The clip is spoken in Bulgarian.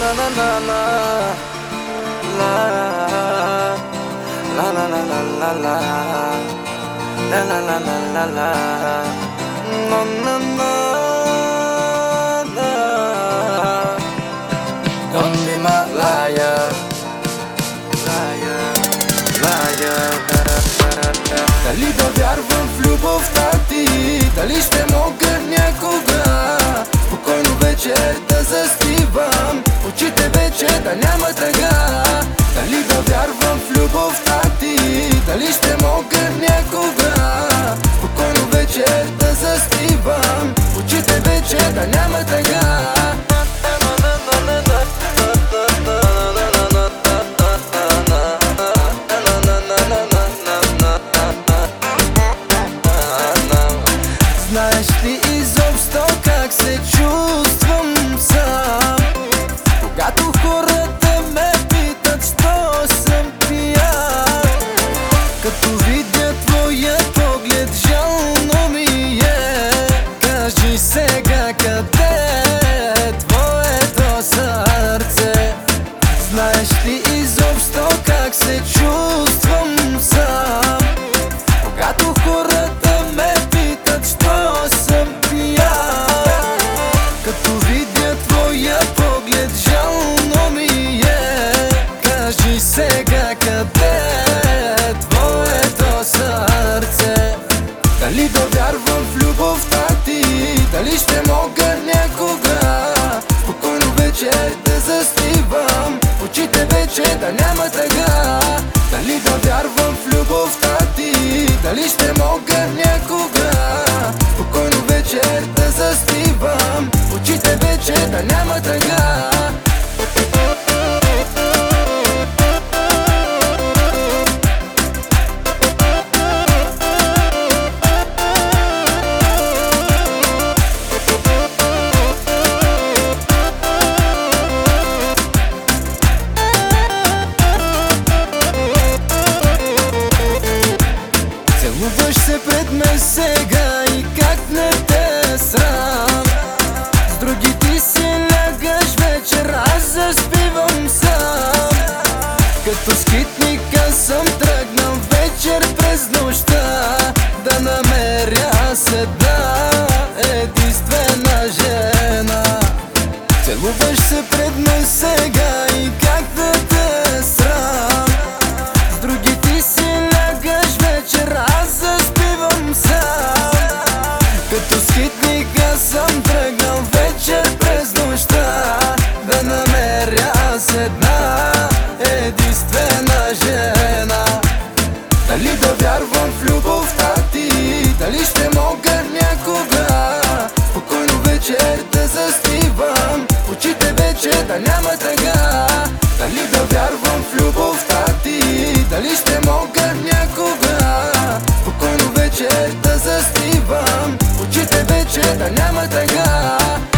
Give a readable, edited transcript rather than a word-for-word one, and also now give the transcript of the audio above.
na na na. La la la la la la la. La la la la la la. Na na na na. Don't be my liar, liar, liar. Дали да вярвам в любовта ти? Дали ще мога някога спокойно вечер да заспивам, очите вече да няма тъга? Дали да вярвам в любовта ти? Дали ще мога някога спокойно вечер да заспивам, очите вече да няма тъга? Знаеш ли изобщо как се чувствам сам, когато хората ме питат що съм пиян? Като видя твоя поглед, жално ми е. Кажи сега къде е твоето сърце? Знаеш ли изобщо как се чувствам сам, когато хората ме питат що съм пиян? Като видя твоя поглед, жално ми е. Кажи сега къде е твоето сърце? Дали да вярвам в любовта ти? Дали ще мога някога спокойно вечер да заспивам, очите вече да няма тъга? Дали да вярвам в любовта ти? Дали ще мога някога спокойно вечер да заспивам, очите вече да няма тъга? Целуваш се пред мен сега и как не те срам? С други ти си лягаш вечер, аз заспивам сам. Като скитника съм тръгнал вечер през нощта, да намеря с една единствена жена. Целуваш се пред мен сега и как да те срам? С други ти си лягаш вечер, аз заспивам сам. Като скитника съм тръгнал вечер през нощта, да намеря с една единствена жена. Дали да вярвам в любовта ти? Дали ще мога някога спокойно вечер да заспивам, очите вече да няма тъга? Дали да вярвам в любовта ти? Дали ще мога някога спокойно вечер да заспивам, очите вече да няма тъга?